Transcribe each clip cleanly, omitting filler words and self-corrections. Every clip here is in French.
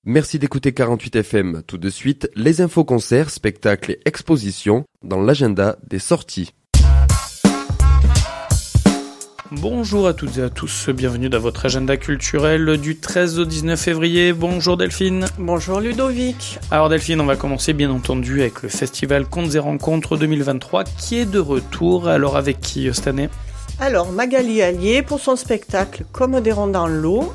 Merci d'écouter 48 FM. Tout de suite, les infos concerts, spectacles et expositions dans l'agenda des sorties. Bonjour à toutes et à tous, bienvenue dans votre agenda culturel du 13 au 19 février. Bonjour Delphine. Bonjour Ludovic. Alors Delphine, on va commencer bien entendu avec le festival Contes et Rencontres 2023 qui est de retour. Alors avec qui cette année ? Alors Magali Allier pour son spectacle Comme des ronds dans l'eau.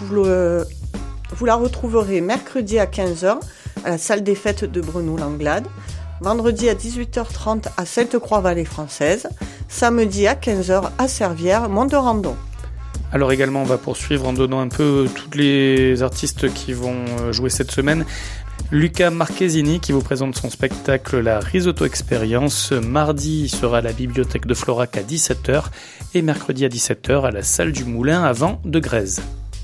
Vous la retrouverez mercredi à 15h à la salle des fêtes de Brenoux-Langlade, vendredi à 18h30 à Sainte-Croix-Vallée Française, samedi à 15h à Servières, Mont-de-Randon. Alors également, on va poursuivre en donnant un peu tous les artistes qui vont jouer cette semaine. Luca Marchesini qui vous présente son spectacle La Risotto Experience. Mardi, il sera à la bibliothèque de Florac à 17h et mercredi à 17h à la salle du Moulin à Vent de Grèze.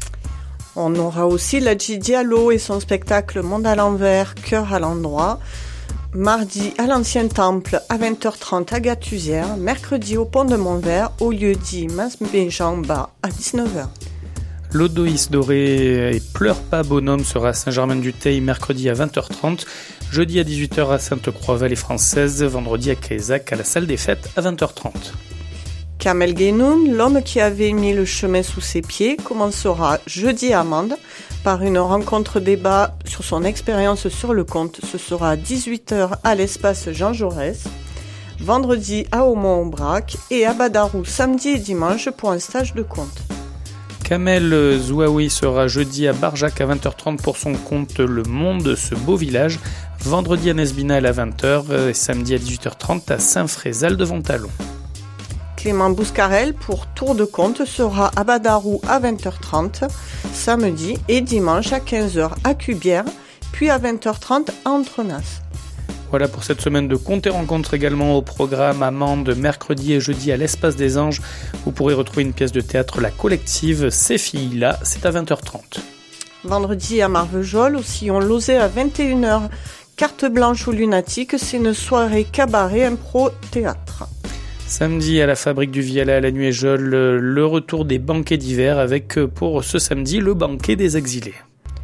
On aura aussi Ladji Diallo et son spectacle Monde à l'envers, cœur à l'endroit. Mardi à l'Ancien Temple à 20h30 à Gattusière. Mercredi au Pont de Montvert au lieu-dit Masméjean-Bas à 19h. L'Odoïs doré et Pleure pas bonhomme sera à Saint-Germain-du-Teil mercredi à 20h30, jeudi à 18h à Sainte-Croix-Vallée Française, vendredi à Caïsac à la salle des fêtes à 20h30. Kamel Guénoun, l'homme qui avait mis le chemin sous ses pieds, commencera jeudi à Mende par une rencontre-débat sur son expérience sur le conte. Ce sera à 18h à l'espace Jean Jaurès, vendredi à Aumont-Aubrac et à Badarou samedi et dimanche pour un stage de conte. Kamel Zouaoui sera jeudi à Barjac à 20h30 pour son conte Le Monde, ce beau village, vendredi à Nesbinal à 20h et samedi à 18h30 à Saint-Frézal de Vontalon. Clément Bouscarel pour Tour de Conte sera à Badarou à 20h30 samedi et dimanche à 15h à Cubière, puis à 20h30 à Entrenas. Voilà pour cette semaine de Contes et Rencontres également au programme à Mende, mercredi et jeudi à l'Espace des Anges. Vous pourrez retrouver une pièce de théâtre La Collective, Ces filles-là, c'est à 20h30. Vendredi à Marvejols, au Sillon Lauzet à 21h, Carte blanche aux lunatiques, c'est une soirée cabaret impro théâtre. Samedi à la Fabrique du Vialet à la Nuéjol, le retour des banquets d'hiver avec pour ce samedi le banquet des exilés.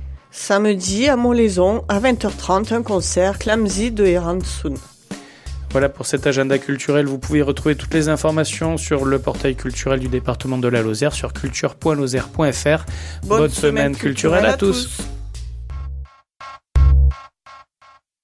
Samedi à Molaison à 20h30 un concert Clamzy de Heransun. Voilà pour cet agenda culturel, vous pouvez retrouver toutes les informations sur le portail culturel du département de la Lozère sur culture.lozère.fr. Bonne semaine culturelle à tous.